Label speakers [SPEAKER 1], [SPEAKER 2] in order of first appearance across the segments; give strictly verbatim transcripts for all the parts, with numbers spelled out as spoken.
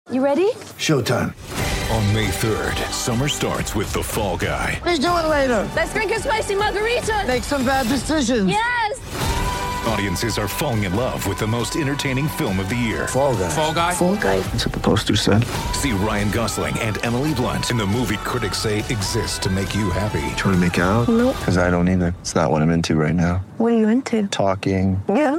[SPEAKER 1] You ready?
[SPEAKER 2] Showtime.
[SPEAKER 3] On May third, summer starts with The Fall Guy.
[SPEAKER 2] Let's do it later.
[SPEAKER 1] Let's drink a spicy margarita.
[SPEAKER 2] Make some bad decisions.
[SPEAKER 1] Yes!
[SPEAKER 3] Audiences are falling in love with the most entertaining film of the year.
[SPEAKER 2] Fall Guy.
[SPEAKER 4] Fall Guy?
[SPEAKER 1] Fall Guy.
[SPEAKER 2] That's what the poster said.
[SPEAKER 3] See Ryan Gosling and Emily Blunt in the movie critics say exists to make you happy.
[SPEAKER 2] Trying to make it out?
[SPEAKER 1] Nope.
[SPEAKER 2] Because I don't either. It's not what I'm into right now.
[SPEAKER 1] What are you into?
[SPEAKER 2] Talking.
[SPEAKER 1] Yeah.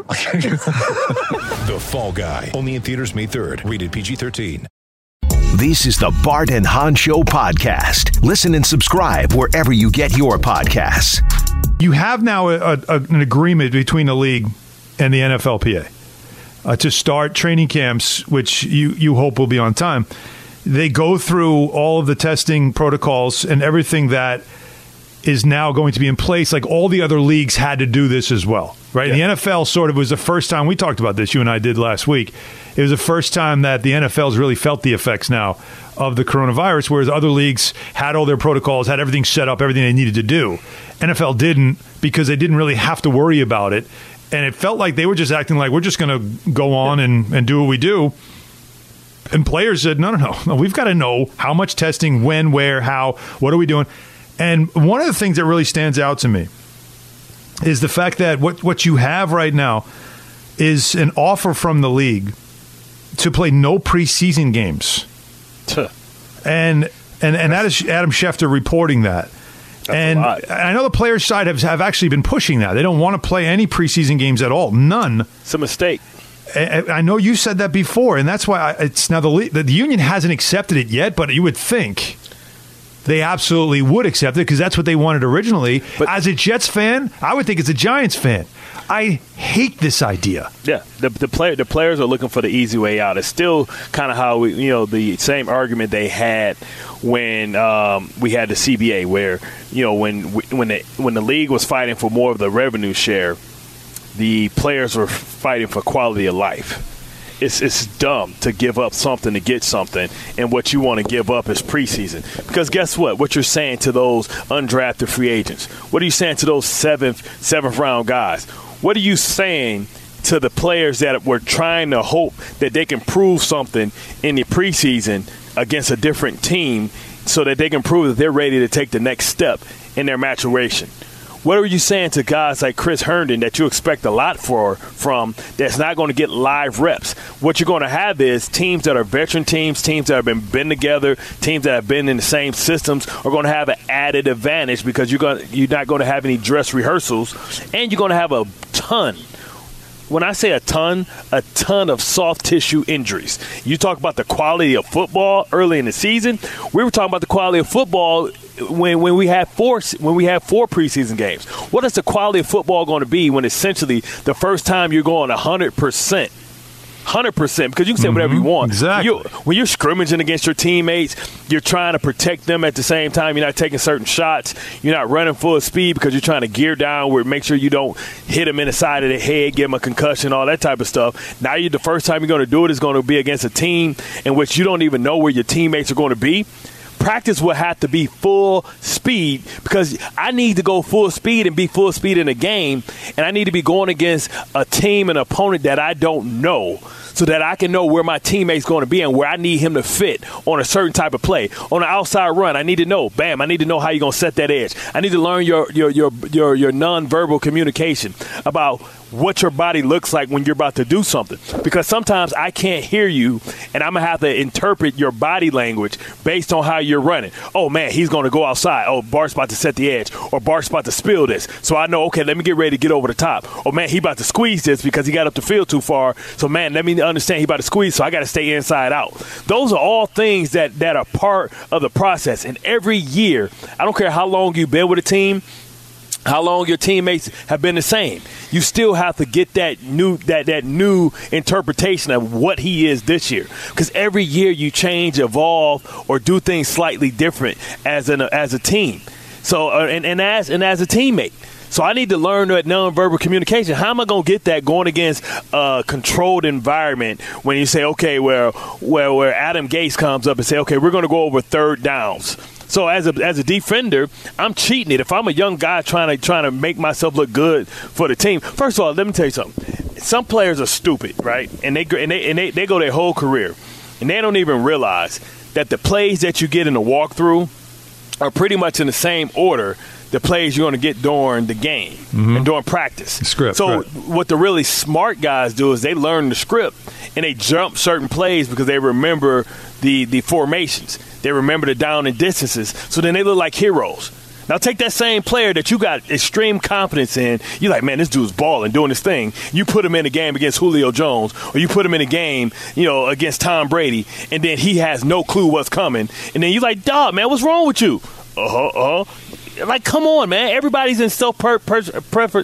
[SPEAKER 3] The Fall Guy. Only in theaters May third. Rated P G thirteen.
[SPEAKER 5] This is the Bart and Hahn Show podcast. Listen and subscribe wherever you get your podcasts.
[SPEAKER 6] You have now a, a, an agreement between the league and the N F L P A uh, to start training camps, which you, you hope will be on time. They go through all of the testing protocols and everything that is now going to be in place. Like all the other leagues had to do this as well, right? Yeah. The N F L sort of was the first time, we talked about this, you and I did last week. It was the first time that the N F L's really felt the effects now of the coronavirus, whereas other leagues had all their protocols, had everything set up, everything they needed to do. N F L didn't, because they didn't really have to worry about it. And it felt like they were just acting like we're just going to go on and, and do what we do. And players said, no, no, no, no, we've got to know how much testing, when, where, how, what are we doing? And one of the things that really stands out to me is the fact that what, what you have right now is an offer from the league to play no preseason games.
[SPEAKER 7] Tuh.
[SPEAKER 6] And and and that is Adam Schefter reporting that.
[SPEAKER 7] That's
[SPEAKER 6] and I know the players' side have, have actually been pushing that. They don't want to play any preseason games at all. None.
[SPEAKER 7] It's a mistake.
[SPEAKER 6] I, I know you said that before, and that's why I, it's now the, league, the the union hasn't accepted it yet, but you would think they absolutely would accept it because that's what they wanted originally. But as a Jets fan, I would think as a Giants fan, I hate this idea.
[SPEAKER 7] Yeah, the the player the players are looking for the easy way out. It's still kind of how we, you know, the same argument they had when um, we had the C B A, where you know when when the when the league was fighting for more of the revenue share, the players were fighting for quality of life. It's it's dumb to give up something to get something, and what you want to give up is preseason. Because guess what? What you're saying to those undrafted free agents, what are you saying to those seventh seventh round guys? What are you saying to the players that were trying to hope that they can prove something in the preseason against a different team so that they can prove that they're ready to take the next step in their maturation? What are you saying to guys like Chris Herndon that you expect a lot for from that's not going to get live reps? What you're going to have is teams that are veteran teams, teams that have been been together, teams that have been in the same systems are going to have an added advantage because you're going you're not going to have any dress rehearsals, and you're going to have a ton. When I say a ton, a ton of soft tissue injuries. You talk about the quality of football early in the season. We were talking about the quality of football when when we had four when we had four preseason games. What is the quality of football going to be when essentially the first time you're going one hundred percent? one hundred percent, because you can say whatever you want.
[SPEAKER 6] Exactly.
[SPEAKER 7] You, when you're scrimmaging against your teammates, you're trying to protect them at the same time. You're not taking certain shots. You're not running full speed because you're trying to gear down where make sure you don't hit them in the side of the head, give them a concussion, all that type of stuff. Now, you the first time you're going to do it is going to be against a team in which you don't even know where your teammates are going to be. Practice will have to be full speed because I need to go full speed and be full speed in a game, and I need to be going against a team and opponent that I don't know so that I can know where my teammate's going to be and where I need him to fit on a certain type of play. On an outside run, I need to know, bam, I need to know how you're going to set that edge. I need to learn your your your your, your nonverbal communication about what your body looks like when you're about to do something. Because sometimes I can't hear you, and I'm going to have to interpret your body language based on how you're running. Oh, man, he's going to go outside. Oh, Bart's about to set the edge. Or Bart's about to spill this. So I know, okay, let me get ready to get over the top. Oh, man, he about to squeeze this because he got up the field too far. So, man, let me understand he about to squeeze, so I got to stay inside out. Those are all things that, that are part of the process. And every year, I don't care how long you've been with a team, how long your teammates have been the same, you still have to get that new that that new interpretation of what he is this year. Because every year you change, evolve, or do things slightly different as an as a team. So uh, and, and as and as a teammate. So I need to learn that nonverbal communication. How am I going to get that going against a controlled environment when you say, okay, where where where Adam Gase comes up and say, okay, we're going to go over third downs. So as a as a defender, I'm cheating it. If I'm a young guy trying to trying to make myself look good for the team, first of all, let me tell you something. Some players are stupid, right? And they and they and they, they go their whole career and they don't even realize that the plays that you get in the walkthrough are pretty much in the same order the plays you're going to get during the game mm-hmm. and during practice.
[SPEAKER 6] The script.
[SPEAKER 7] So
[SPEAKER 6] right.
[SPEAKER 7] what the really smart guys do is they learn the script and they jump certain plays because they remember the, the formations. They remember the down and distances. So then they look like heroes. Now take that same player that you got extreme confidence in. You're like, man, this dude's balling, doing his thing. You put him in a game against Julio Jones, or you put him in a game, you know, against Tom Brady, and then he has no clue what's coming. And then you're like, dog, man, what's wrong with you? Uh-huh, uh-huh. Like, come on, man. Everybody's in self per- per- prefer-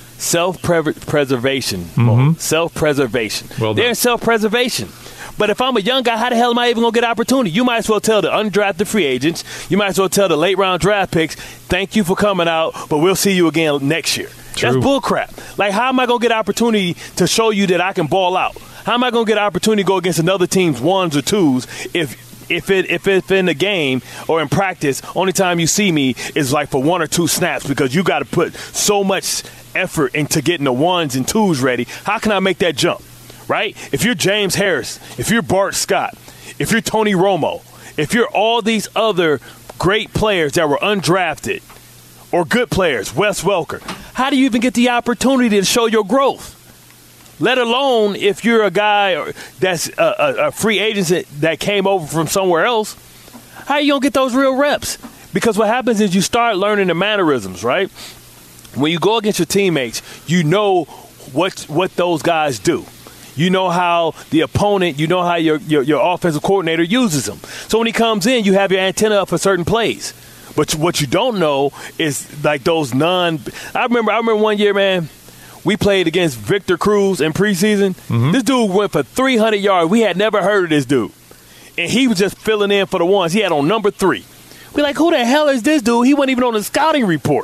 [SPEAKER 7] self-preservation.
[SPEAKER 6] Mm-hmm.
[SPEAKER 7] Self-preservation.
[SPEAKER 6] Well
[SPEAKER 7] They're in self-preservation. But if I'm a young guy, how the hell am I even going to get opportunity? You might as well tell the undrafted free agents, you might as well tell the late-round draft picks, thank you for coming out, but we'll see you again next year.
[SPEAKER 6] True.
[SPEAKER 7] That's bullcrap. Like, how am I going to get opportunity to show you that I can ball out? How am I going to get opportunity to go against another team's ones or twos if if it if it's in the game or in practice, only time you see me is like for one or two snaps because you got to put so much effort into getting the ones and twos ready. How can I make that jump? Right? If you're James Harris, if you're Bart Scott, if you're Tony Romo, if you're all these other great players that were undrafted or good players, Wes Welker, how do you even get the opportunity to show your growth? Let alone if you're a guy that's a, a, a free agent that came over from somewhere else, how are you going to get those real reps? Because what happens is you start learning the mannerisms, right? When you go against your teammates, you know what what those guys do. You know how the opponent, you know how your, your your offensive coordinator uses them. So when he comes in, you have your antenna up for certain plays. But what you don't know is like those non – I remember I remember one year, man, we played against Victor Cruz in preseason. Mm-hmm. This dude went for three hundred yards. We had never heard of this dude. And he was just filling in for the ones. He had on number three. We're like, who the hell is this dude? He wasn't even on the scouting report.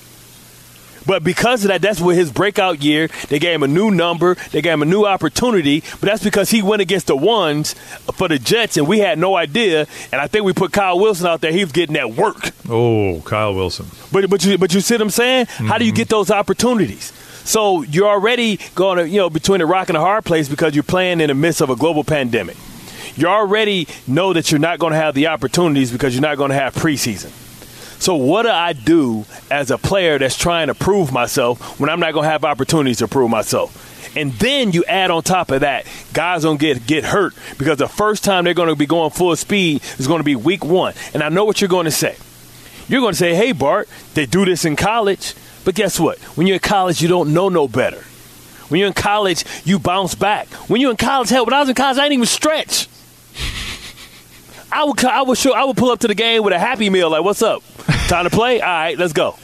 [SPEAKER 7] But because of that, that's what his breakout year. They gave him a new number. They gave him a new opportunity. But that's because he went against the ones for the Jets, and we had no idea. And I think we put Kyle Wilson out there. He was getting that work.
[SPEAKER 6] Oh, Kyle Wilson.
[SPEAKER 7] But but you, but you see what I'm saying? Mm-hmm. How do you get those opportunities? So you're already going to, you know, between the rock and the hard place because you're playing in the midst of a global pandemic. You already know that you're not going to have the opportunities because you're not going to have preseason. So what do I do as a player that's trying to prove myself when I'm not going to have opportunities to prove myself? And then you add on top of that, guys don't get get hurt because the first time they're going to be going full speed is going to be week one. And I know what you're going to say. You're going to say, hey, Bart, they do this in college. But guess what? When you're in college, you don't know no better. When you're in college, you bounce back. When you're in college, hell, when I was in college, I didn't even stretch. I would, I would, show, I would pull up to the game with a Happy Meal, like, what's up? Time to play? All right, let's go.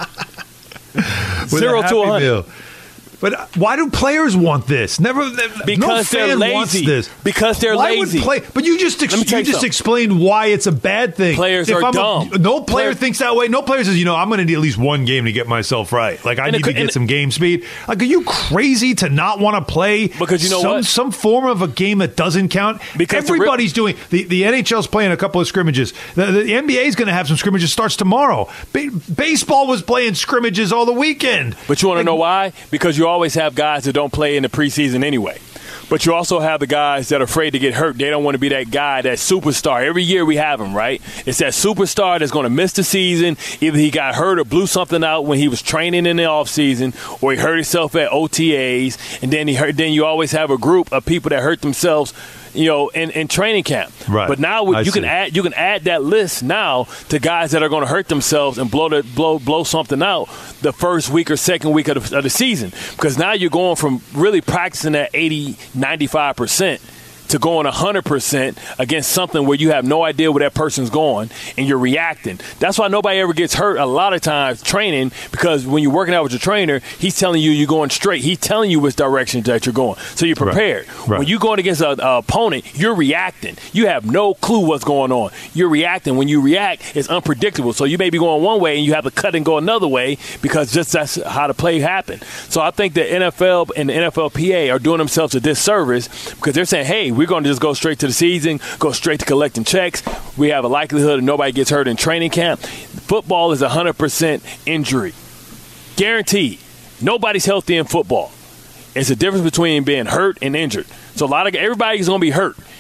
[SPEAKER 7] Zero to a hundred.
[SPEAKER 6] But why do players want this? Never.
[SPEAKER 7] Because
[SPEAKER 6] no
[SPEAKER 7] they're
[SPEAKER 6] fan
[SPEAKER 7] lazy.
[SPEAKER 6] Wants this.
[SPEAKER 7] Because they're
[SPEAKER 6] why
[SPEAKER 7] lazy.
[SPEAKER 6] Would play, but you just ex- you just
[SPEAKER 7] something.
[SPEAKER 6] explained why it's a bad thing.
[SPEAKER 7] Players
[SPEAKER 6] if
[SPEAKER 7] are
[SPEAKER 6] I'm
[SPEAKER 7] dumb.
[SPEAKER 6] A, no player
[SPEAKER 7] Players,
[SPEAKER 6] thinks that way. No player says, you know, I'm going to need at least one game to get myself right. Like I need
[SPEAKER 7] the,
[SPEAKER 6] to get some game speed. Like, are you crazy to not want to play?
[SPEAKER 7] Because you know
[SPEAKER 6] some,
[SPEAKER 7] what?
[SPEAKER 6] Some form of a game that doesn't count.
[SPEAKER 7] Because
[SPEAKER 6] everybody's doing the the N H L's playing a couple of scrimmages. The, the N B A is going to have some scrimmages. Starts tomorrow. Ba- baseball was playing scrimmages all the weekend.
[SPEAKER 7] But you want to
[SPEAKER 6] like,
[SPEAKER 7] know why? Because you always have guys that don't play in the preseason. Season anyway. But you also have the guys that are afraid to get hurt. They don't want to be that guy, that superstar. Every year we have him, right? It's that superstar that's going to miss the season. Either he got hurt or blew something out when he was training in the offseason, or he hurt himself at O T As, and then he hurt. Then you always have a group of people that hurt themselves, you know, in, in training camp.
[SPEAKER 6] Right.
[SPEAKER 7] But now
[SPEAKER 6] I
[SPEAKER 7] you
[SPEAKER 6] see.
[SPEAKER 7] can add you can add that list now to guys that are going to hurt themselves and blow the, blow blow something out the first week or second week of the, of the season, because now you're going from really practicing at eighty, ninety-five percent to going one hundred percent against something where you have no idea where that person's going and you're reacting. That's why nobody ever gets hurt a lot of times training, because when you're working out with your trainer, he's telling you you're going straight. He's telling you which direction that you're going. So you're prepared.
[SPEAKER 6] Right. Right.
[SPEAKER 7] When you're going against an opponent, you're reacting. You have no clue what's going on. You're reacting. When you react, it's unpredictable. So you may be going one way and you have to cut and go another way because just that's how the play happened. So I think the N F L and the N F L P A are doing themselves a disservice because they're saying, hey, we're going to just go straight to the season, go straight to collecting checks. We have a likelihood that nobody gets hurt in training camp. Football is one hundred percent injury. Guaranteed. Nobody's healthy in football. It's a difference between being hurt and injured. So a lot of everybody's going to be hurt.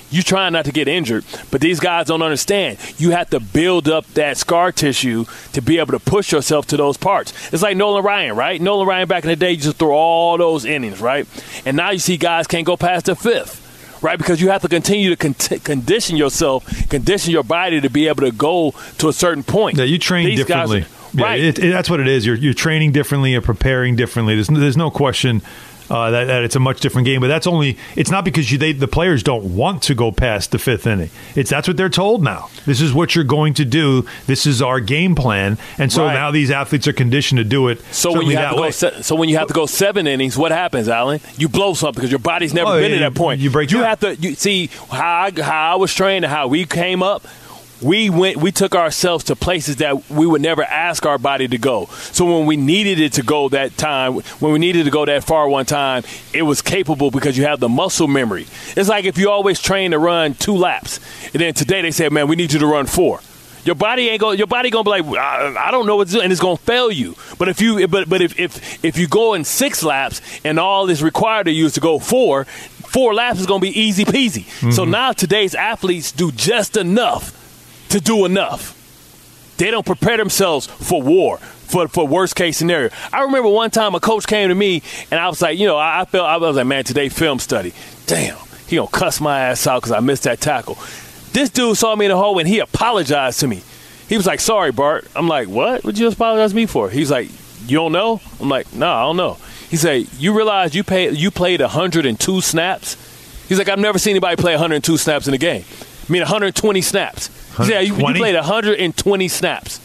[SPEAKER 7] You trying not to get injured, but these guys don't understand. You have to build up that scar tissue to be able to push yourself to those parts. It's like Nolan Ryan, right? Nolan Ryan back in the day, you just throw all those innings, right? And now you see guys can't go past the fifth, right? Because you have to continue to con- condition yourself, condition your body to be able to go to a certain point.
[SPEAKER 6] Yeah, you train
[SPEAKER 7] these
[SPEAKER 6] differently.
[SPEAKER 7] Guys,
[SPEAKER 6] yeah,
[SPEAKER 7] right.
[SPEAKER 6] It, it, that's what it is. You're, you're training differently. You're preparing differently. There's, there's no question Uh, that, that it's a much different game, but that's only it's not because you, they, the players don't want to go past the fifth inning. It's that's what they're told now. This is what you're going to do. This is our game plan, and so
[SPEAKER 7] right.
[SPEAKER 6] now these athletes are conditioned to do it.
[SPEAKER 7] So when you have to go, se- so when you have to go seven innings, what happens, Alan? You blow something because your body's never
[SPEAKER 6] oh,
[SPEAKER 7] been
[SPEAKER 6] yeah,
[SPEAKER 7] at that point.
[SPEAKER 6] You break.
[SPEAKER 7] You
[SPEAKER 6] down.
[SPEAKER 7] have to you, see how I, how I was trained and how we came up. We went. We took ourselves to places that we would never ask our body to go. So when we needed it to go that time, when we needed to go that far one time, it was capable because you have the muscle memory. It's like if you always train to run two laps, and then today they said, "Man, we need you to run four." Your body ain't going. Your body gonna be like, I, I don't know what to do, and it's gonna fail you. But if you, but but if if if you go in six laps and all is required of you is to go four, four laps is gonna be easy peasy. Mm-hmm. So now today's athletes do just enough to do enough. They don't prepare themselves for war, for for worst case scenario. I remember one time a coach came to me and I was like, you know, I, I felt I was like, man, today film study. Damn, he gonna cuss my ass out because I missed that tackle. This dude saw me in the hallway and he apologized to me. He was like, sorry, Bart. I'm like, what? What'd you apologize to me for? He's like, you don't know? I'm like, no, I don't know. He said, you realize you pay you played one hundred two snaps? He's like, I've never seen anybody play one hundred two snaps in a game. I mean, one hundred twenty snaps. Yeah, you, you played one hundred twenty snaps.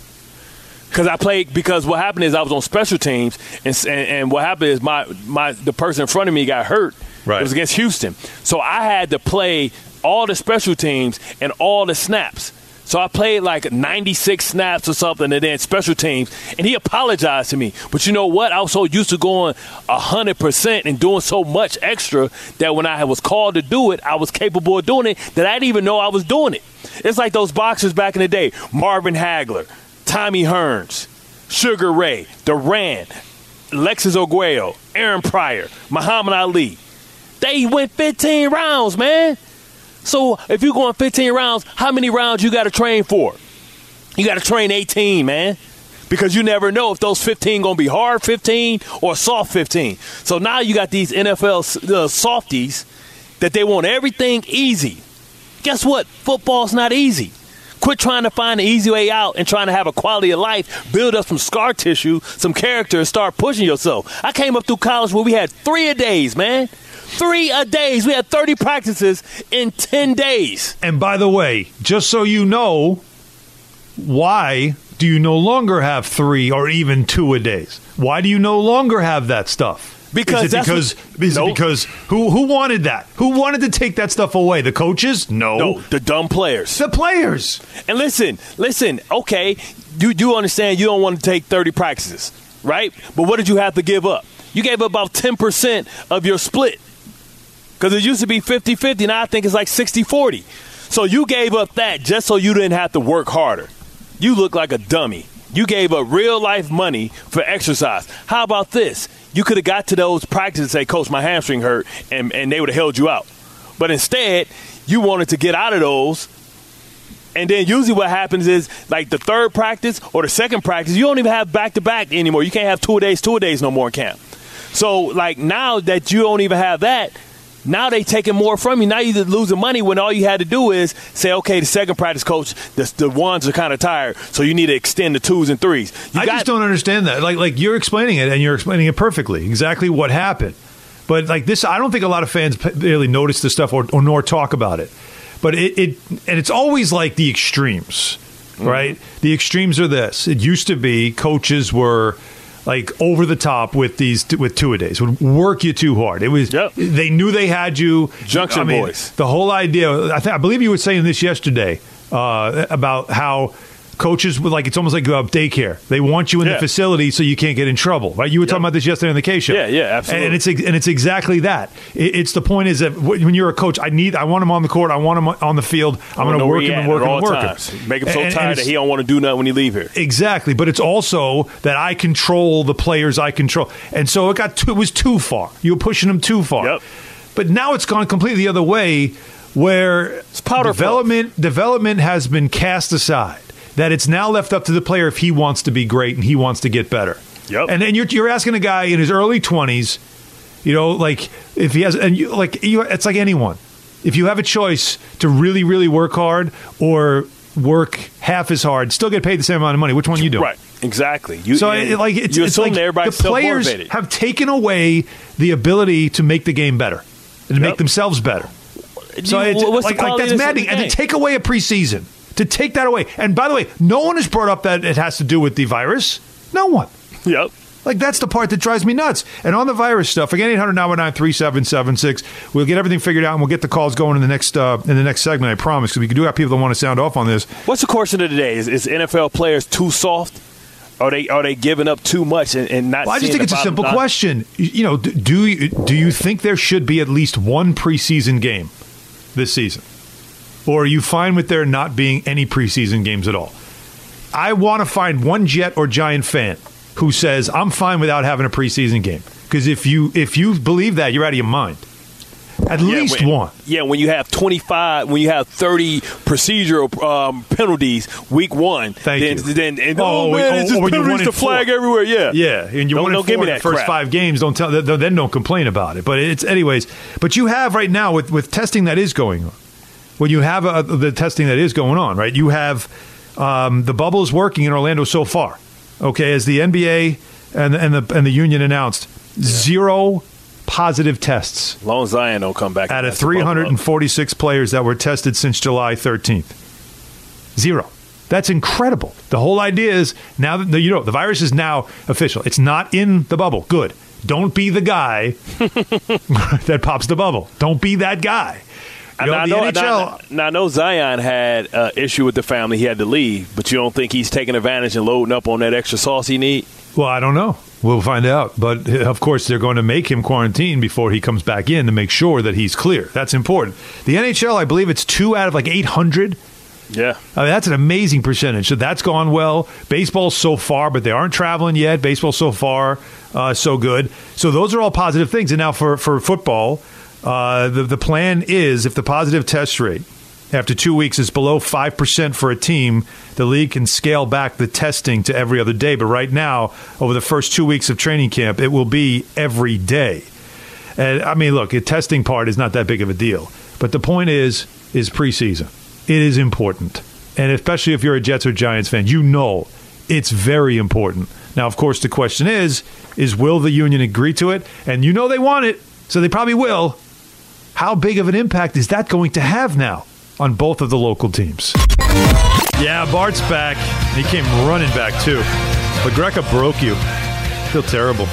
[SPEAKER 7] Because I played because what happened is I was on special teams, and and, and what happened is my, my the person in front of me got hurt.
[SPEAKER 6] Right.
[SPEAKER 7] It was against Houston, so I had to play all the special teams and all the snaps. So I played like ninety-six snaps or something, and then special teams, and he apologized to me. But you know what? I was so used to going one hundred percent and doing so much extra that when I was called to do it, I was capable of doing it that I didn't even know I was doing it. It's like those boxers back in the day, Marvin Hagler, Tommy Hearns, Sugar Ray, Duran, Alexis Arguello, Aaron Pryor, Muhammad Ali. They went fifteen rounds, man. So if you're going fifteen rounds, how many rounds you got to train for? You got to train eighteen, man, because you never know if those fifteen going to be hard fifteen or soft fifteen. So now you got these N F L uh, softies that they want everything easy. Guess what? Football's not easy. Quit trying to find the easy way out and trying to have a quality of life, build up some scar tissue, some character, and start pushing yourself. I came up through college where we had three a days, man. Three a days. We had thirty practices in ten days.
[SPEAKER 6] And by the way, just so you know, why do you no longer have three or even two a days? Why do you no longer have that stuff?
[SPEAKER 7] Because
[SPEAKER 6] is it because
[SPEAKER 7] what,
[SPEAKER 6] is
[SPEAKER 7] nope.
[SPEAKER 6] it because who who wanted that? Who wanted to take that stuff away? The coaches? No.
[SPEAKER 7] No, the dumb players.
[SPEAKER 6] The players.
[SPEAKER 7] And listen, listen, okay, you do understand you don't want to take thirty practices, right? But what did you have to give up? You gave up about ten percent of your split. Because it used to be fifty-fifty, now I think it's like sixty forty. So you gave up that just so you didn't have to work harder. You look like a dummy. You gave up real-life money for exercise. How about this? You could have got to those practices and say, Coach, my hamstring hurt, and, and they would have held you out. But instead, you wanted to get out of those. And then usually what happens is, like the third practice or the second practice, you don't even have back-to-back anymore. You can't have two-a-days, two-a-days no more in camp. So, like, now that you don't even have that, now they taking more from you. Now you're losing money when all you had to do is say, okay, the second practice, coach, the, the ones are kind of tired, so you need to extend the twos and threes. You
[SPEAKER 6] I
[SPEAKER 7] got-
[SPEAKER 6] just don't understand that. Like, like you're explaining it, and you're explaining it perfectly, exactly what happened. But like this, I don't think a lot of fans really notice this stuff or, or nor talk about it. But it, it and it's always like the extremes, mm-hmm. right? The extremes are this. It used to be coaches were like over the top with these with two a days, would work you too hard. It was
[SPEAKER 7] yep.
[SPEAKER 6] They knew they had you.
[SPEAKER 7] Junction
[SPEAKER 6] I mean,
[SPEAKER 7] boys.
[SPEAKER 6] The whole idea. I, th- I believe you were saying this yesterday uh, about how coaches would like it's almost like uh, daycare. They want you in
[SPEAKER 7] yeah.
[SPEAKER 6] the facility so you can't get in trouble, right? You were yep. talking about this yesterday on the K show.
[SPEAKER 7] Yeah, yeah, absolutely.
[SPEAKER 6] And it's and it's exactly that. It, it's the point is that when you're a coach, I need I want him on the court. I want him on the field. I'm going to work him and work him and work him.
[SPEAKER 7] Make him so
[SPEAKER 6] and,
[SPEAKER 7] tired
[SPEAKER 6] and
[SPEAKER 7] that he don't want to do nothing when he leave here.
[SPEAKER 6] Exactly, but it's also that I control the players I control, and so it got too, it was too far. You were pushing them too far.
[SPEAKER 7] Yep.
[SPEAKER 6] But now it's gone completely the other way, where
[SPEAKER 7] powder
[SPEAKER 6] development development has been cast aside. That it's now left up to the player if he wants to be great and he wants to get better.
[SPEAKER 7] Yep.
[SPEAKER 6] And then you're you're asking a guy in his early twenties, you know, like if he has, and you, like you, it's like anyone. If you have a choice to really, really work hard or work half as hard, still get paid the same amount of money, which one are you doing?
[SPEAKER 7] Right. Exactly. You,
[SPEAKER 6] so it, like it's,
[SPEAKER 7] you
[SPEAKER 6] it's
[SPEAKER 7] assume
[SPEAKER 6] like
[SPEAKER 7] that everybody's
[SPEAKER 6] the players
[SPEAKER 7] self-motivated.
[SPEAKER 6] have taken away the ability to make the game better and to
[SPEAKER 7] Yep.
[SPEAKER 6] make themselves better. So
[SPEAKER 7] You-
[SPEAKER 6] it's,
[SPEAKER 7] what's the
[SPEAKER 6] like, like
[SPEAKER 7] quality
[SPEAKER 6] that's
[SPEAKER 7] of this
[SPEAKER 6] maddening. And to
[SPEAKER 7] game?
[SPEAKER 6] take away a preseason, to take that away. And by the way, no one has brought up that it has to do with the virus. No one.
[SPEAKER 7] Yep.
[SPEAKER 6] Like, that's the part that drives me nuts. And on the virus stuff, again, eight hundred nine one nine three seven seven six. We'll get everything figured out, and we'll get the calls going in the next uh, in the next segment, I promise, because we do have people that want to sound off on this.
[SPEAKER 7] What's the question of the day? Is, is N F L players too soft? Are they are they giving up too much and, and not
[SPEAKER 6] Well, I just
[SPEAKER 7] seeing
[SPEAKER 6] think
[SPEAKER 7] the
[SPEAKER 6] it's a
[SPEAKER 7] bottom
[SPEAKER 6] simple
[SPEAKER 7] line?
[SPEAKER 6] question. You you know, d- do you, do you think there should be at least one preseason game this season? Or are you fine with there not being any preseason games at all? I want to find one Jet or Giant fan who says, I'm fine without having a preseason game. Because if you if you believe that, you're out of your mind. At
[SPEAKER 7] Yeah,
[SPEAKER 6] least
[SPEAKER 7] when,
[SPEAKER 6] one.
[SPEAKER 7] Yeah, when you have twenty-five, when you have thirty procedural um, penalties week one,
[SPEAKER 6] Thank
[SPEAKER 7] then,
[SPEAKER 6] you.
[SPEAKER 7] then and,
[SPEAKER 6] Oh,
[SPEAKER 7] oh, man,
[SPEAKER 6] oh,
[SPEAKER 7] it's just
[SPEAKER 6] or when you
[SPEAKER 7] penalties
[SPEAKER 6] won
[SPEAKER 7] to
[SPEAKER 6] in
[SPEAKER 7] flag
[SPEAKER 6] four.
[SPEAKER 7] everywhere. Yeah,
[SPEAKER 6] Yeah, and you
[SPEAKER 7] Don't-
[SPEAKER 6] won in
[SPEAKER 7] don't give
[SPEAKER 6] four
[SPEAKER 7] me
[SPEAKER 6] in the
[SPEAKER 7] that
[SPEAKER 6] first
[SPEAKER 7] crap.
[SPEAKER 6] five games. Don't tell. th- Then don't complain about it. But it's anyways. But you have right now with, with testing that is going on. When you have uh the testing that is going on, right? You have um, the bubble is working in Orlando so far. Okay, as the N B A and and the and the union announced, zero positive tests
[SPEAKER 7] Long Zion don't come back
[SPEAKER 6] out
[SPEAKER 7] and
[SPEAKER 6] of
[SPEAKER 7] mess the bubble
[SPEAKER 6] three
[SPEAKER 7] up.
[SPEAKER 6] hundred forty-six players that were tested since July thirteenth. Zero. That's incredible. The whole idea is now that the, you know the virus is now official. It's not in the bubble. Good. Don't be the guy that pops the bubble. Don't be that guy. You know,
[SPEAKER 7] Now, I
[SPEAKER 6] the
[SPEAKER 7] know,
[SPEAKER 6] N H L.
[SPEAKER 7] now, now I know Zion had an issue with the family. He had to leave, but you don't think he's taking advantage and loading up on that extra sauce he need?
[SPEAKER 6] Well, I don't know. We'll find out. But uh, of course, they're going to make him quarantine before he comes back in to make sure that he's clear. That's important. The N H L, I believe it's two out of like eight hundred.
[SPEAKER 7] Yeah.
[SPEAKER 6] I mean, that's an amazing percentage. So that's gone well. Baseball so far, but they aren't traveling yet. Baseball so far, uh, so good. So those are all positive things. And now for, for football, uh, the, the plan is if the positive test rate after two weeks is below five percent for a team, the league can scale back the testing to every other day. But right now, over the first two weeks of training camp, it will be every day. And I mean, look, the testing part is not that big of a deal. But the point is, is preseason. It is important. And especially if you're a Jets or Giants fan, you know it's very important. Now, of course, the question is, is will the union agree to it? And you know they want it, so they probably will. How big of an impact is that going to have now on both of the local teams? Yeah, Bart's back. He came running back, too. But Greca broke you. I feel terrible.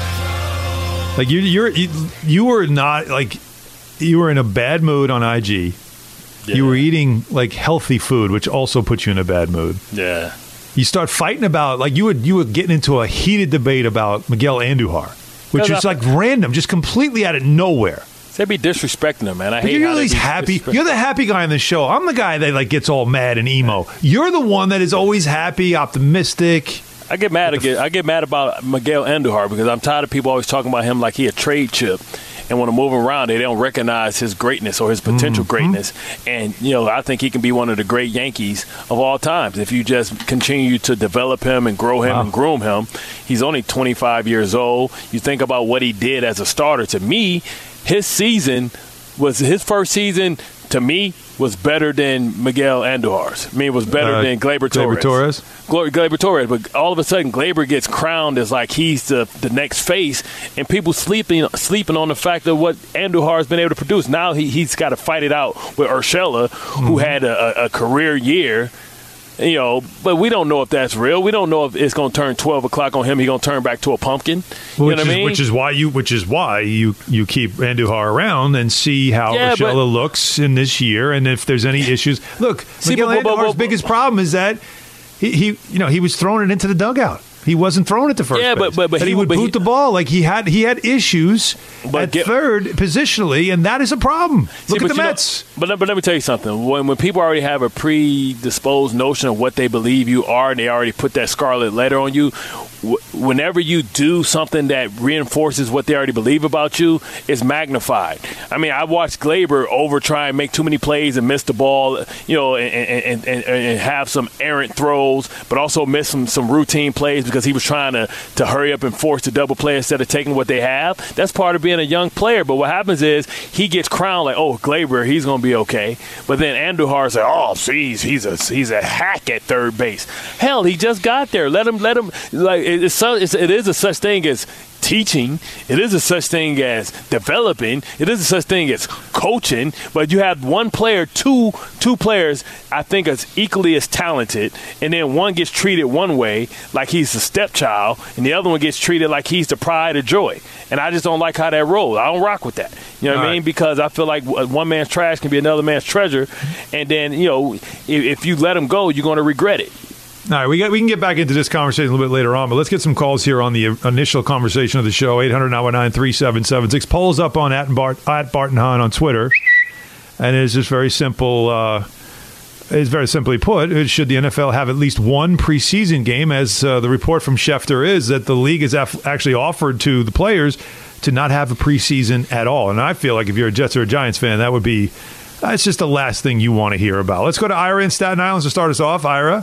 [SPEAKER 6] Like, you, you're, you, you were not, like, you were in a bad mood on I G.
[SPEAKER 7] Yeah.
[SPEAKER 6] You were eating like healthy food, which also puts you in a bad mood.
[SPEAKER 7] Yeah.
[SPEAKER 6] You start fighting about like you would you were getting into a heated debate about Miguel Andujar, which
[SPEAKER 7] Because
[SPEAKER 6] is
[SPEAKER 7] I-
[SPEAKER 6] like random, just completely out of nowhere.
[SPEAKER 7] They be disrespecting him, man. I
[SPEAKER 6] But
[SPEAKER 7] hate
[SPEAKER 6] you're
[SPEAKER 7] how they
[SPEAKER 6] always
[SPEAKER 7] be
[SPEAKER 6] happy.
[SPEAKER 7] disrespect-
[SPEAKER 6] You're the happy guy on the show. I'm the guy that like gets all mad and emo. You're the one that is always happy, optimistic.
[SPEAKER 7] I get mad. I get, I get mad about Miguel Andujar because I'm tired of people always talking about him like he a trade chip. And when I move around, they don't recognize his greatness or his potential
[SPEAKER 6] Mm-hmm.
[SPEAKER 7] greatness. And, you know, I think he can be one of the great Yankees of all times if you just continue to develop him and grow him
[SPEAKER 6] Wow.
[SPEAKER 7] and groom him. He's only twenty-five years old. You think about what he did as a starter. To me, his season was his first season, to me, was better than Miguel Andujar's. I mean, it was better
[SPEAKER 6] Uh,
[SPEAKER 7] than Gleyber Torres.
[SPEAKER 6] Gleyber Torres?
[SPEAKER 7] Glo- Gleyber Torres, but all of a sudden Gleyber gets crowned as like he's the, the next face, and people sleeping sleeping on the fact of what Andujar has been able to produce. Now he, he's got to fight it out with Urshela, who had a, a, a career year. You know, but we don't know if that's real. We don't know if it's going to turn twelve o'clock on him. He's going to turn back to a pumpkin. You
[SPEAKER 6] Which
[SPEAKER 7] know what
[SPEAKER 6] is
[SPEAKER 7] I mean?
[SPEAKER 6] which is why you which is why you you keep Andujar around and see how
[SPEAKER 7] Yeah,
[SPEAKER 6] Urshela
[SPEAKER 7] but-
[SPEAKER 6] looks in this year and if there's any issues. Look,
[SPEAKER 7] See,
[SPEAKER 6] Miguel
[SPEAKER 7] but- but-
[SPEAKER 6] Andujar's
[SPEAKER 7] but-
[SPEAKER 6] biggest problem is that he, he you know he was throwing it into the dugout. He wasn't throwing it to first
[SPEAKER 7] Yeah, but-
[SPEAKER 6] base.
[SPEAKER 7] but- but
[SPEAKER 6] And
[SPEAKER 7] he-
[SPEAKER 6] he would
[SPEAKER 7] but
[SPEAKER 6] boot
[SPEAKER 7] he-
[SPEAKER 6] the ball like he had he had issues
[SPEAKER 7] But
[SPEAKER 6] at
[SPEAKER 7] get-
[SPEAKER 6] third positionally, and that is a problem.
[SPEAKER 7] See,
[SPEAKER 6] Look
[SPEAKER 7] but
[SPEAKER 6] at the
[SPEAKER 7] you know-
[SPEAKER 6] Mets.
[SPEAKER 7] but, let- but let me tell you something. When when people already have a predisposed notion of what they believe you are, and they already put that scarlet letter on you, w- whenever you do something that reinforces what they already believe about you, it's magnified. I mean, I watched Glaber over try and make too many plays and miss the ball, you know, and, and, and, and have some errant throws, but also miss some, some routine plays because he was trying to, to hurry up and force the double play instead of taking what they have. That's part of being a young player. But what happens is he gets crowned like, oh, Glaber, he's going to be okay. But then Andujar's like, oh, see, he's, he's a he's a hack at third base. Hell, he just got there. Let him, let him. Like it's, so, it's it is a such thing as teaching. It is a such thing as developing. It is a such thing as coaching. But you have one player, two two players, I think, as equally as talented, and then one gets treated one way, like he's the stepchild, and the other one gets treated like he's the pride or joy. And I just don't like how that rolls. I don't rock with that. You know what All I mean? Right. Because I feel like one man's trash can be another man's treasure, and then, you know, if, if you let him go, you're going to regret it.
[SPEAKER 6] All right, we got, we can get back into this conversation a little bit later on, but let's get some calls here on the initial conversation of the show. eight hundred nine nine three seven seven six. Polls up on at, Bart, at Bart and Hahn on Twitter, and it is just very simple. Uh, it's very simply put, should the N F L have at least one preseason game, as uh, the report from Schefter is, that the league has af- actually offered to the players to not have a preseason at all. And I feel like if you're a Jets or a Giants fan, that would be, that's just the last thing you want to hear about. Let's go to Ira in Staten Island to start us off. Ira?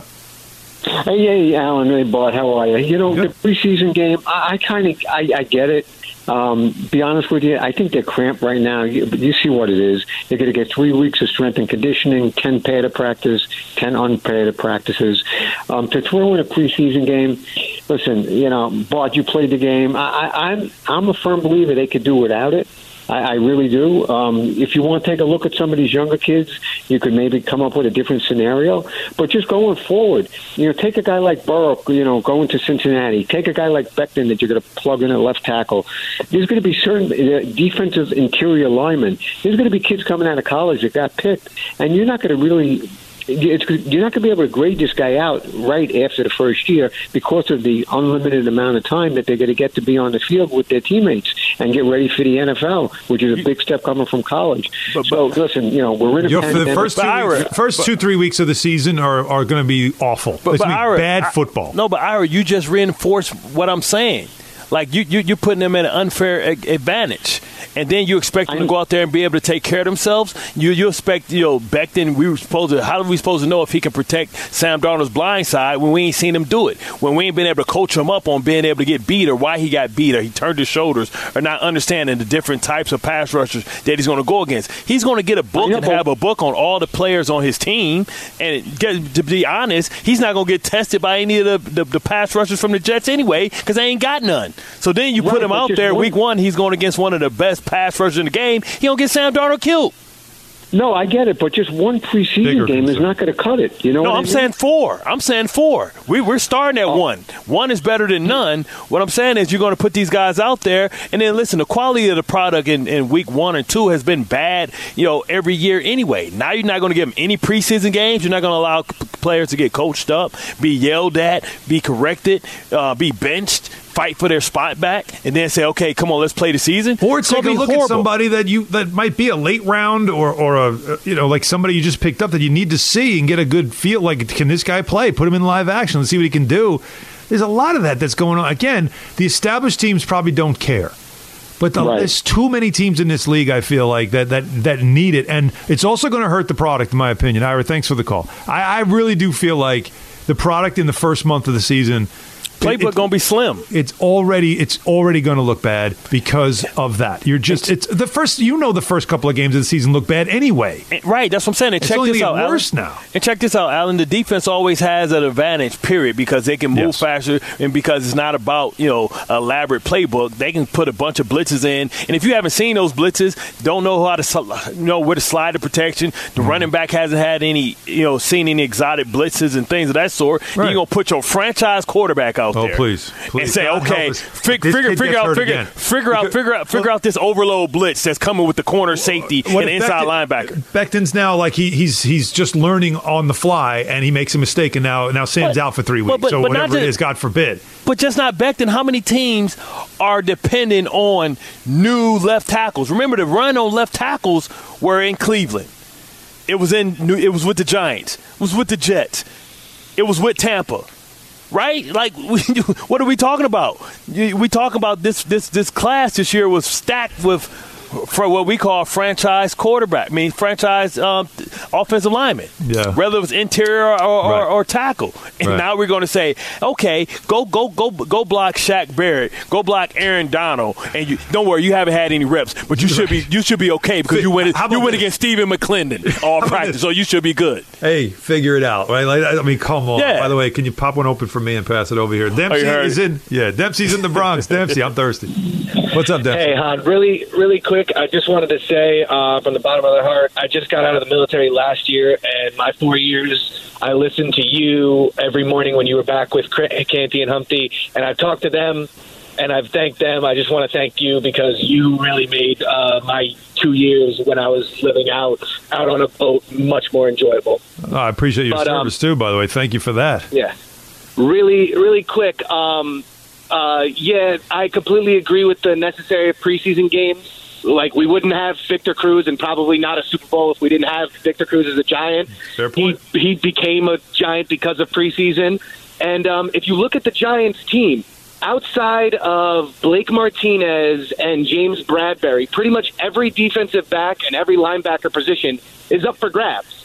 [SPEAKER 4] Hey, hey, Alan, hey, Bart, how are you? You know, Good. The preseason game, I, I kind of, I, I get it. Um, be honest with you, I think they're cramped right now. You, you see what it is. They're going to get three weeks of strength and conditioning, ten paid practice, ten unpaid practices. Um, to throw in a preseason game, listen, you know, Bart, you played the game. I, I, I'm, I'm a firm believer they could do without it. I, I really do. Um, if you want to take a look at some of these younger kids, you could maybe come up with a different scenario. But just going forward, you know, take a guy like Burrow, you know, going to Cincinnati. Take a guy like Becton that you're going to plug in at left tackle. There's going to be certain uh, defensive interior linemen. There's going to be kids coming out of college that got picked, and you're not going to really. It's, you're not going to be able to grade this guy out right after the first year because of the unlimited amount of time that they're going to get to be on the field with their teammates and get ready for the N F L, which is a big step coming from college. But, but, so, listen, you know, we're in a pandemic.
[SPEAKER 6] The first, two, weeks, first but, two, three weeks of the season are, are going to be awful. But, it's going to be bad I, football.
[SPEAKER 7] No, but Ira, you just reinforce what I'm saying. Like, you, you, you're putting them at an unfair advantage. And then you expect them to go out there and be able to take care of themselves. You you expect, you know, Becton, we were supposed to, how are we supposed to know if he can protect Sam Darnold's blind side when we ain't seen him do it? When we ain't been able to coach him up on being able to get beat or why he got beat or he turned his shoulders or not understanding the different types of pass rushers that he's going to go against. He's going to get a book and have a book on all the players on his team. And get, to be honest, he's not going to get tested by any of the, the, the pass rushers from the Jets anyway because they ain't got none. So then you right, put him out there one. week one, he's going against one of the best pass rushers in the game. He don't get Sam Darnold killed.
[SPEAKER 4] No, I get it, but just one preseason Bigger game concern. is not going to cut it. You know
[SPEAKER 7] no,
[SPEAKER 4] what
[SPEAKER 7] I'm
[SPEAKER 4] I mean?
[SPEAKER 7] saying four. I'm saying four. We, we're starting at oh. one. One is better than none. What I'm saying is you're going to put these guys out there, and then listen, the quality of the product in, in week one and two has been bad, you know, every year anyway. Now you're not going to give them any preseason games. You're not going to allow p- players to get coached up, be yelled at, be corrected, uh, be benched, fight for their spot back, and then say, okay, come on, let's play the season.
[SPEAKER 6] Or take a look horrible. at somebody that you that might be a late round or or a you know like somebody you just picked up that you need to see and get a good feel. Like, can this guy play? Put him in live action. Let's see what he can do. There's a lot of that that's going on. Again, the established teams probably don't care, but the, right. there's too many teams in this league. I feel like that that that need it, and it's also going to hurt the product, in my opinion. Ira, thanks for the call. I, I really do feel like the product in the first month of the season.
[SPEAKER 7] Playbook going to be slim.
[SPEAKER 6] It's already it's already going to look bad because of that. You're just it's the first you know the first couple of games of the season look bad anyway.
[SPEAKER 7] Right, that's what I'm saying. And
[SPEAKER 6] it's
[SPEAKER 7] check
[SPEAKER 6] only
[SPEAKER 7] this out,
[SPEAKER 6] worse
[SPEAKER 7] Alan.
[SPEAKER 6] now.
[SPEAKER 7] And check this out, Alan. The defense always has an advantage, period, because they can move yes. faster and because it's not about, you know, elaborate playbook. They can put a bunch of blitzes in, and if you haven't seen those blitzes, don't know how to you know where to slide the protection. The mm. running back hasn't had any, you know, seen any exotic blitzes and things of that sort. Right. Then you're gonna put your franchise quarterback out
[SPEAKER 6] oh,
[SPEAKER 7] there.
[SPEAKER 6] Oh, please. Please,
[SPEAKER 7] and say,
[SPEAKER 6] God
[SPEAKER 7] okay, fig, figure, figure out, figure, figure out, figure out, figure
[SPEAKER 6] well,
[SPEAKER 7] out this overload blitz that's coming with the corner safety and the inside
[SPEAKER 6] Becton,
[SPEAKER 7] linebacker.
[SPEAKER 6] Becton's now like he, he's he's just learning on the fly, and he makes a mistake, and now now Sam's but, out for three weeks, but, but, so but whatever just, it is, God forbid.
[SPEAKER 7] But just not Becton. How many teams are dependent on new left tackles? Remember, the run on left tackles were in Cleveland. It was in. It was with the Giants. It was with the Jets. It was with Tampa. right? Like, we, what are we talking about? We talk about this this this class this year was stacked with for what we call franchise quarterback. I mean, franchise um, offensive lineman.
[SPEAKER 6] Yeah.
[SPEAKER 7] Whether it was interior or, or,
[SPEAKER 6] Right.
[SPEAKER 7] or tackle. And
[SPEAKER 6] Right.
[SPEAKER 7] now we're going to say, okay, go go go go block Shaq Barrett, go block Aaron Donald, and you don't worry, you haven't had any reps, but you should be you should be okay because you went
[SPEAKER 6] How about
[SPEAKER 7] you went
[SPEAKER 6] this?
[SPEAKER 7] against Stephen McClendon all
[SPEAKER 6] about
[SPEAKER 7] practice,
[SPEAKER 6] this?
[SPEAKER 7] so you should be good.
[SPEAKER 6] Hey, figure it out, right? Like, I mean, come on.
[SPEAKER 7] Yeah.
[SPEAKER 6] By the way, can you pop one open for me and pass it over here? Dempsey
[SPEAKER 7] heard
[SPEAKER 6] is
[SPEAKER 7] it.
[SPEAKER 6] in. Yeah, Dempsey's in the Bronx. Dempsey, I'm thirsty. What's up, Dempsey?
[SPEAKER 8] Hey, Han, really, really quick, I just wanted to say uh, from the bottom of the heart, I just got out of the military last year, and my four years, I listened to you every morning when you were back with Canty and Humpty, and I've talked to them, and I've thanked them. I just want to thank you because you really made uh, my two years when I was living out out on a boat much more enjoyable.
[SPEAKER 6] Oh, I appreciate your
[SPEAKER 8] But, um,
[SPEAKER 6] service, too, by the way. Thank you for that.
[SPEAKER 8] Yeah. Really, really quick. Um, uh, yeah, I completely agree with the necessary preseason games. Like, we wouldn't have Victor Cruz and probably not a Super Bowl if we didn't have Victor Cruz as a Giant.
[SPEAKER 6] Fair point.
[SPEAKER 8] He, he became a Giant because of preseason. And um, if you look at the Giants team, outside of Blake Martinez and James Bradbury, pretty much every defensive back and every linebacker position is up for grabs.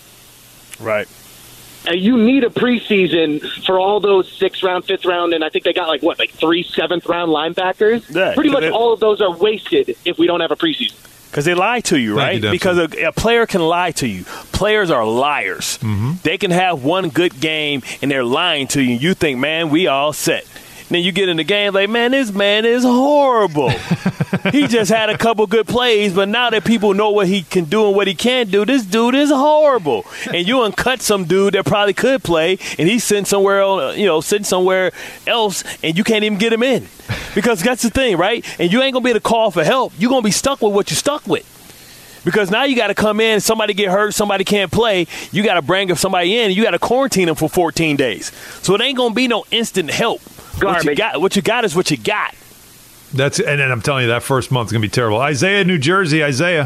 [SPEAKER 7] Right.
[SPEAKER 8] And you need a preseason for all those sixth round, fifth round, and I think they got like what, like three seventh round linebackers.
[SPEAKER 7] Yeah,
[SPEAKER 8] Pretty much
[SPEAKER 7] it-
[SPEAKER 8] all of those are wasted if we don't have a preseason.
[SPEAKER 7] Because they lie to you,
[SPEAKER 6] Thank
[SPEAKER 7] right?
[SPEAKER 6] you, Dempsey.
[SPEAKER 7] because a, a player can lie to you. Players are liars.
[SPEAKER 6] Mm-hmm.
[SPEAKER 7] They can have one good game, and they're lying to you. You think, man, we all set. And then you get in the game like, man, this man is horrible. He just had a couple good plays, but now that people know what he can do and what he can't do, this dude is horrible. And you uncut some dude that probably could play, and he's sitting somewhere, else, you know, sitting somewhere else, and you can't even get him in. Because that's the thing, right? And you ain't going to be able to call for help. You're going to be stuck with what you're stuck with. Because now you got to come in, somebody get hurt, somebody can't play. You got to bring somebody in, and you got to quarantine them for fourteen days. So it ain't going to be no instant help. What you
[SPEAKER 8] Garbage.
[SPEAKER 7] got, what you got is what you got.
[SPEAKER 6] That's and then I'm telling you, that first month's going to be terrible. Isaiah, New Jersey. Isaiah,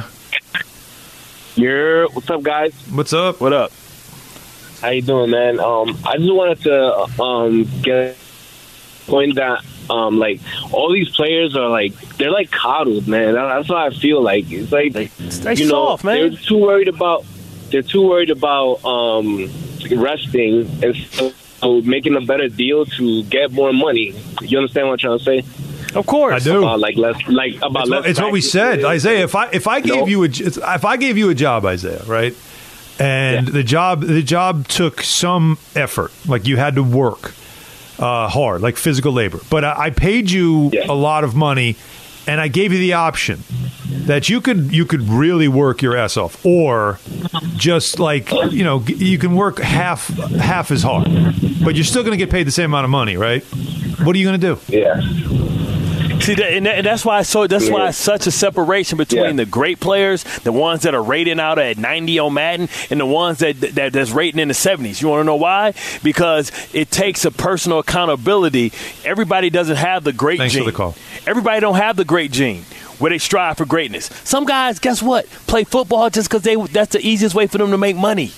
[SPEAKER 8] Yeah, what's up, guys?
[SPEAKER 6] what's up?
[SPEAKER 7] What up?
[SPEAKER 8] How you doing, man? Um, I just wanted to um, get point that um, like all these players are like they're like coddled, man. That's how I feel like. It's like
[SPEAKER 7] They, they
[SPEAKER 8] you know,
[SPEAKER 7] soft, man.
[SPEAKER 8] they're too worried about they're too worried about um, resting and so making a better deal to get more money. You understand what I'm trying to say?
[SPEAKER 7] Of course.
[SPEAKER 6] I do.
[SPEAKER 8] About like less, like about
[SPEAKER 6] It's,
[SPEAKER 8] less.
[SPEAKER 6] what, it's what we
[SPEAKER 8] practice.
[SPEAKER 6] said, Isaiah. If I if I gave
[SPEAKER 8] No.
[SPEAKER 6] you a if I gave you a job, Isaiah, right, and
[SPEAKER 8] Yeah.
[SPEAKER 6] the job the job took some effort, like you had to work uh, hard, like physical labor, but I, I paid you
[SPEAKER 8] Yeah.
[SPEAKER 6] a lot of money, and I gave you the option that you could you could really work your ass off, or just like you know g- you can work half half as hard, but you're still going to get paid the same amount of money, right? What are you going to do?
[SPEAKER 8] Yeah.
[SPEAKER 7] See, that, and, that, and that's why. So that's why
[SPEAKER 8] Yeah.
[SPEAKER 7] it's such a separation between
[SPEAKER 8] Yeah.
[SPEAKER 7] the great players, the ones that are rating out at ninety on Madden, and the ones that, that that's rating in the seventies. You want to know why? Because it takes a personal accountability. Everybody doesn't have the great
[SPEAKER 6] Thanks for
[SPEAKER 7] gene.
[SPEAKER 6] the call.
[SPEAKER 7] Everybody don't have the great gene where they strive for greatness. Some guys, guess what? Play football just because they that's the easiest way for them to make money.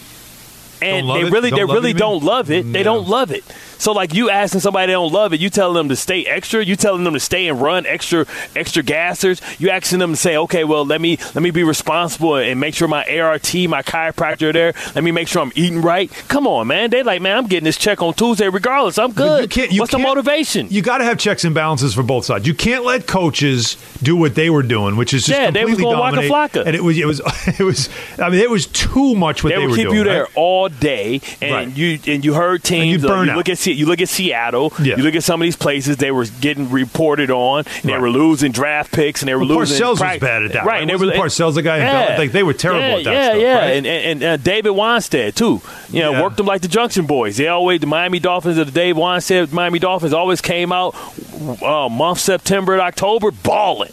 [SPEAKER 7] And
[SPEAKER 6] Don't love
[SPEAKER 7] they
[SPEAKER 6] it?
[SPEAKER 7] really,
[SPEAKER 6] Don't
[SPEAKER 7] they
[SPEAKER 6] love it,
[SPEAKER 7] really
[SPEAKER 6] you mean?
[SPEAKER 7] don't love it. They
[SPEAKER 6] Yeah.
[SPEAKER 7] don't love it. So, like you asking somebody they don't love it, you telling them to stay extra. You telling them to stay and run extra, extra gassers. You asking them to say, okay, well, let me let me be responsible and make sure my A R T, my chiropractor are there. Let me make sure I'm eating right. Come on, man. They like, man, I'm getting this check on Tuesday regardless. I'm
[SPEAKER 6] But
[SPEAKER 7] good.
[SPEAKER 6] you can't- you
[SPEAKER 7] What's the
[SPEAKER 6] can't-
[SPEAKER 7] motivation?
[SPEAKER 6] You got to have checks and balances for both sides. You can't let coaches do what they were doing, which is just
[SPEAKER 7] Yeah, they was
[SPEAKER 6] completely
[SPEAKER 7] going Waka
[SPEAKER 6] dominate.
[SPEAKER 7] Flocka.
[SPEAKER 6] And it was, it was, it was. I mean, it was too much what
[SPEAKER 7] They
[SPEAKER 6] they,
[SPEAKER 7] will
[SPEAKER 6] were
[SPEAKER 7] keep
[SPEAKER 6] doing.
[SPEAKER 7] you there
[SPEAKER 6] right?
[SPEAKER 7] all day, and
[SPEAKER 6] Right.
[SPEAKER 7] you and you heard teams.
[SPEAKER 6] you'd
[SPEAKER 7] uh,
[SPEAKER 6] burn
[SPEAKER 7] you
[SPEAKER 6] out.
[SPEAKER 7] look at Se- you look at Seattle.
[SPEAKER 6] Yeah.
[SPEAKER 7] You look at some of these places they were getting reported on, and they
[SPEAKER 6] Right.
[SPEAKER 7] were losing draft picks, and they were
[SPEAKER 6] Well,
[SPEAKER 7] losing.
[SPEAKER 6] Parcells was
[SPEAKER 7] prac-
[SPEAKER 6] bad at that,
[SPEAKER 7] right?
[SPEAKER 6] right?
[SPEAKER 7] And they
[SPEAKER 6] Wasn't
[SPEAKER 7] were
[SPEAKER 6] Parcells the guy in
[SPEAKER 7] yeah.
[SPEAKER 6] Bel- like, they were terrible
[SPEAKER 7] yeah,
[SPEAKER 6] at that
[SPEAKER 7] yeah,
[SPEAKER 6] stuff,
[SPEAKER 7] Yeah,
[SPEAKER 6] right?
[SPEAKER 7] and and, and uh, David Wannstedt too. You know,
[SPEAKER 6] Yeah.
[SPEAKER 7] worked them like the Junction Boys. They always the Miami Dolphins of the Dave Wannstedt Miami Dolphins always came out uh, month September and October balling.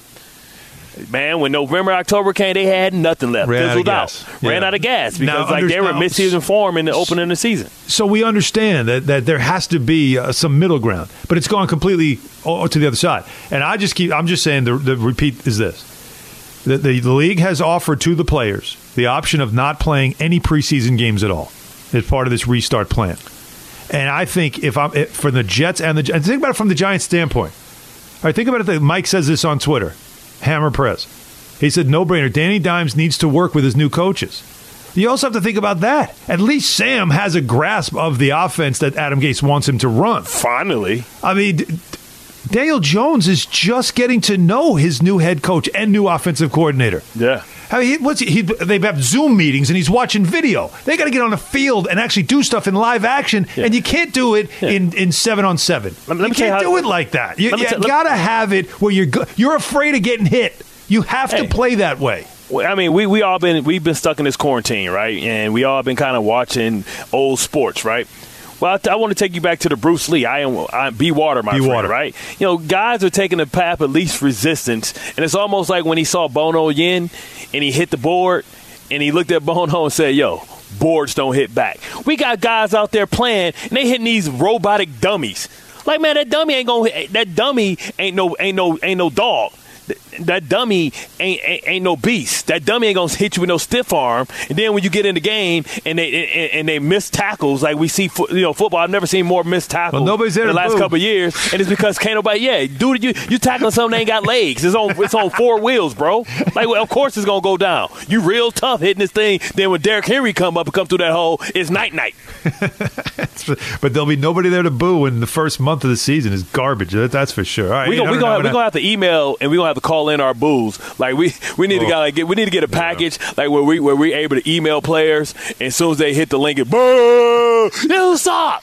[SPEAKER 7] Man, when November, October came, they had nothing left.
[SPEAKER 6] Ran out of
[SPEAKER 7] Fizzled out.
[SPEAKER 6] gas.
[SPEAKER 7] Ran
[SPEAKER 6] Yeah.
[SPEAKER 7] out of gas
[SPEAKER 6] Now,
[SPEAKER 7] because like they were
[SPEAKER 6] under-
[SPEAKER 7] mid-season form in the opening of the season.
[SPEAKER 6] So we understand that, that there has to be uh, some middle ground, but it's gone completely o- to the other side. And I just keep, I'm just saying the, the repeat is this. The, the, the league has offered to the players the option of not playing any preseason games at all as part of this restart plan. And I think if I'm if, for the Jets and the and think about it from the Giants' standpoint. All right, think about it. That Mike says this on Twitter. Hammer Press. He said, no brainer. Danny Dimes needs to work with his new coaches. You also have to think about that. At least Sam has a grasp of the offense that Adam Gase wants him to run.
[SPEAKER 7] Finally.
[SPEAKER 6] I mean, D- Daniel Jones is just getting to know his new head coach and new offensive coordinator.
[SPEAKER 7] Yeah.
[SPEAKER 6] I mean, he, what's he, he, they have Zoom meetings and he's watching video. They got to get on the field and actually do stuff in live action, yeah. and you can't do it yeah. in, in seven on seven.
[SPEAKER 7] Let me, let
[SPEAKER 6] you can't
[SPEAKER 7] how,
[SPEAKER 6] do it like that. You, you
[SPEAKER 7] t-
[SPEAKER 6] got to have it where you're go- you're afraid of getting hit. You have
[SPEAKER 7] hey.
[SPEAKER 6] to play that way.
[SPEAKER 7] Well, I mean, we we all been we've been stuck in this quarantine, right? And we all been kind of watching old sports, right? Well, I, I want to take you back to the Bruce Lee. I am I, be water, my
[SPEAKER 6] be
[SPEAKER 7] friend,
[SPEAKER 6] water.
[SPEAKER 7] Right? You know, guys are taking the path of least resistance, and it's almost like when he saw Bono Yin and he hit the board, and he looked at Bono and said, "Yo, boards don't hit back." We got guys out there playing, and they hitting these robotic dummies. Like, man, that dummy ain't gonna. That dummy ain't no ain't no ain't no dog. That dummy ain't, ain't ain't no beast. That dummy ain't gonna hit you with no stiff arm. And then when you get in the game and they and, and they miss tackles, like we see, fo- you know, football. I've never seen more missed tackles.
[SPEAKER 6] Well, nobody's there
[SPEAKER 7] in the last
[SPEAKER 6] boo.
[SPEAKER 7] couple of years, and it's because can't nobody. Yeah, dude, you you tackling something that ain't got legs. It's on it's on four wheels, bro. Like, well, of course it's gonna go down. You real tough hitting this thing. Then when Derrick Henry come up and come through that hole, it's night night.
[SPEAKER 6] But there'll be nobody there to boo when the first month of the season is garbage. That, that's for sure. All right,
[SPEAKER 7] we gonna we gonna, we gonna have to email and we gonna have to call in our boos. Like we, we need oh. to gotta get we need to get a package yeah. like where we where we're able to email players, and as soon as they hit the link, it boo, you stop.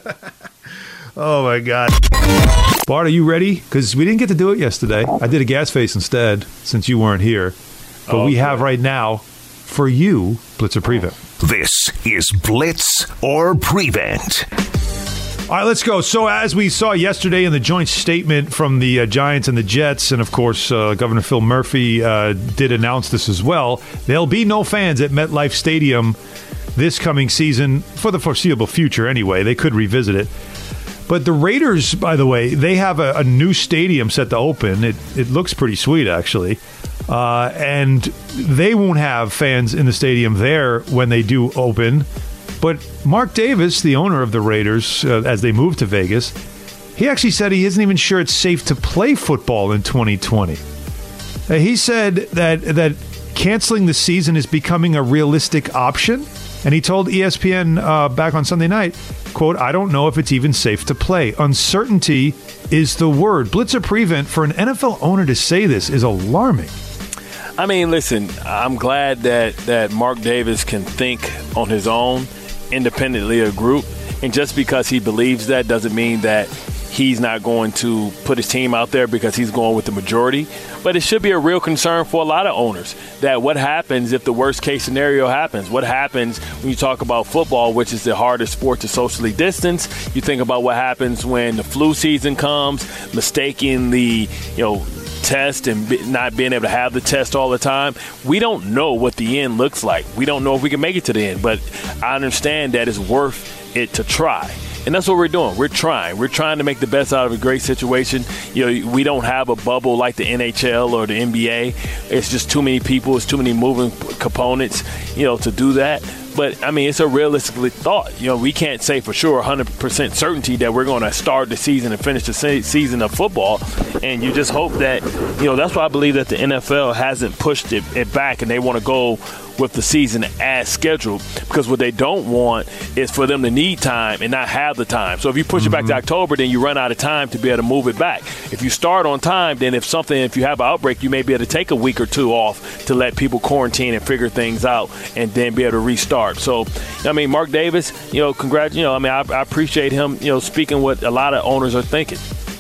[SPEAKER 6] Oh my God, Bart, are you ready? Because we didn't get to do it yesterday. I did a gas face instead since you weren't here, but oh, we have right now for you Blitz or Prevent.
[SPEAKER 5] This is Blitz or Prevent.
[SPEAKER 6] All right, let's go. So as we saw yesterday in the joint statement from the uh, Giants and the Jets, and of course uh, Governor Phil Murphy uh, did announce this as well, there'll be no fans at MetLife Stadium this coming season for the foreseeable future anyway. They could revisit it. But the Raiders, by the way, they have a, a new stadium set to open. It, it looks pretty sweet, actually. Uh, and they won't have fans in the stadium there when they do open. But Mark Davis, the owner of the Raiders, uh, as they move to Vegas, he actually said he isn't even sure it's safe to play football in twenty twenty. Uh, he said that that canceling the season is becoming a realistic option. And he told E S P N uh, back on Sunday night, quote, "I don't know if it's even safe to play. Uncertainty is the word." Blitz or Prevent, for an N F L owner to say this is alarming.
[SPEAKER 7] I mean, listen, I'm glad that, that Mark Davis can think on his own, independently of group, and just because he believes that doesn't mean that he's not going to put his team out there because he's going with the majority. But it should be a real concern for a lot of owners that what happens if the worst case scenario happens? What happens when you talk about football, which is the hardest sport to socially distance? You think about what happens when the flu season comes, mistaking the, you know, test and not being able to have the test all the time. We don't know what the end looks like. We don't know if we can make it to the end, but I understand that it's worth it to try. And that's what we're doing. We're trying. We're trying to make the best out of a great situation. You know, we don't have a bubble like the N H L or the N B A. It's just too many people. It's too many moving components, you know, to do that. But, I mean, it's a realistic thought. You know, we can't say for sure one hundred percent certainty that we're going to start the season and finish the se- season of football. And you just hope that, you know, that's why I believe that the N F L hasn't pushed it, it back and they want to go with the season as scheduled, because what they don't want is for them to need time and not have the time. So if you push mm-hmm. it back to October, then you run out of time to be able to move it back. If you start on time, then if something, if you have an outbreak, you may be able to take a week or two off to let people quarantine and figure things out and then be able to restart. So, I mean, Mark Davis, you know, congrats, you know, I mean, I, I appreciate him, you know, speaking what a lot of owners are thinking.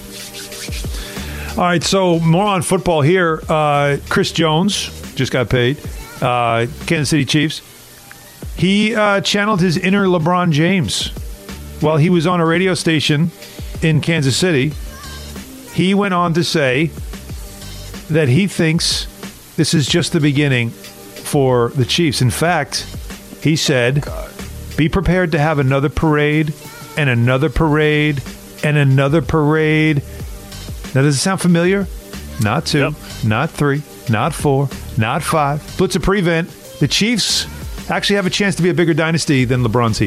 [SPEAKER 6] All right, so more on football here. Uh, Chris Jones just got paid. Uh, Kansas City Chiefs. He uh, channeled his inner LeBron James while he was on a radio station in Kansas City. He went on to say that he thinks this is just the beginning for the Chiefs. In fact, he said, be prepared to have another parade and another parade and another parade. Now, does it sound familiar? Not two, yep. Not three, not four, not five. Blitz or Prevent, the Chiefs actually have a chance to be a bigger dynasty than LeBron's Heat.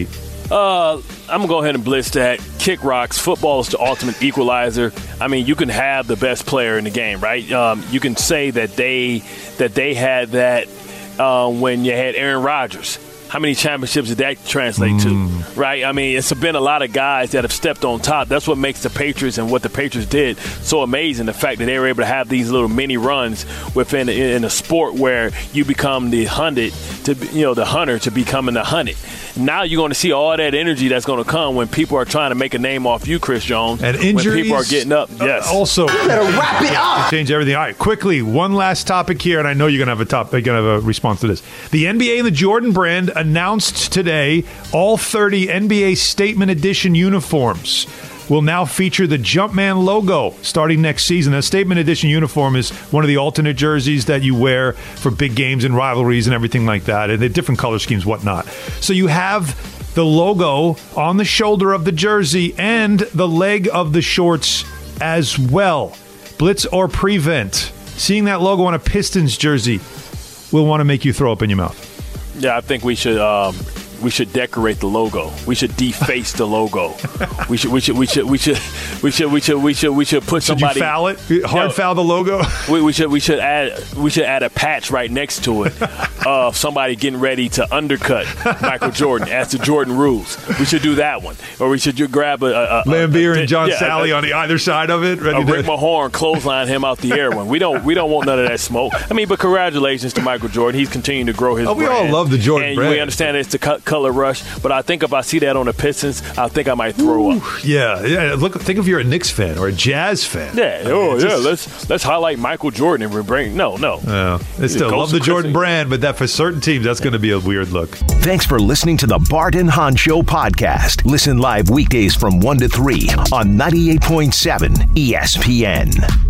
[SPEAKER 7] Uh, I'm going to go ahead and blitz that. Kick rocks. Football is the ultimate equalizer. I mean, you can have the best player in the game, right? Um, you can say that they that they had that uh, when you had Aaron Rodgers. How many championships did that translate mm. to, right? I mean, it's been a lot of guys that have stepped on top. That's what makes the Patriots and what the Patriots did so amazing, the fact that they were able to have these little mini runs within in a sport where you become the hunted to, you know, the hunter to becoming the hunted. Now you're going to see all that energy that's going to come when people are trying to make a name off you, Chris Jones.
[SPEAKER 6] And injuries.
[SPEAKER 7] When people are getting up. Yes.
[SPEAKER 6] Uh, also.
[SPEAKER 2] You better wrap it up.
[SPEAKER 6] Change everything. All right, quickly, one last topic here, and I know you're going to have a top, you're going to have a response to this. The N B A and the Jordan brand announced today all thirty N B A Statement Edition uniforms will now feature the Jumpman logo starting next season. A Statement Edition uniform is one of the alternate jerseys that you wear for big games and rivalries and everything like that, and the different color schemes, whatnot. So you have the logo on the shoulder of the jersey and the leg of the shorts as well. Blitz or prevent. Seeing that logo on a Pistons jersey will want to make you throw up in your mouth.
[SPEAKER 7] Yeah, I think we should um, we should decorate the logo. We should deface the logo. We should we should we should we should we should we should we should we should put
[SPEAKER 6] should
[SPEAKER 7] somebody.
[SPEAKER 6] Should you foul it? Hard
[SPEAKER 7] you know,
[SPEAKER 6] foul the logo.
[SPEAKER 7] We, we should we should add we should add a patch right next to it of somebody getting ready to undercut Michael Jordan as the Jordan rules. We should do that one, or we should just grab a, a, a
[SPEAKER 6] Lambeer
[SPEAKER 7] a, a,
[SPEAKER 6] and John
[SPEAKER 7] yeah,
[SPEAKER 6] Sally
[SPEAKER 7] a,
[SPEAKER 6] on the either side of it. Ready
[SPEAKER 7] a
[SPEAKER 6] to-
[SPEAKER 7] Rick Mahorn clothesline him out the air one. We don't we don't want none of that smoke. I mean, but congratulations to Michael Jordan. He's continuing to grow his.
[SPEAKER 6] Oh, we
[SPEAKER 7] brand.
[SPEAKER 6] all love the Jordan
[SPEAKER 7] and
[SPEAKER 6] brand.
[SPEAKER 7] We understand it's the co- color rush, but I think if I see that on the Pistons, I think I might throw
[SPEAKER 6] Ooh,
[SPEAKER 7] up.
[SPEAKER 6] Yeah, yeah. Look, think if you're a Knicks fan or a Jazz fan.
[SPEAKER 7] Yeah,
[SPEAKER 6] I mean,
[SPEAKER 7] oh yeah.
[SPEAKER 6] just,
[SPEAKER 7] let's let's highlight Michael Jordan and we bring no no.
[SPEAKER 6] No, they still love the Jordan brand, but that for certain teams, that's going to be a weird look.
[SPEAKER 5] Thanks for listening to the Bart and Hahn Show podcast. Listen live weekdays from one to three on ninety-eight point seven E S P N.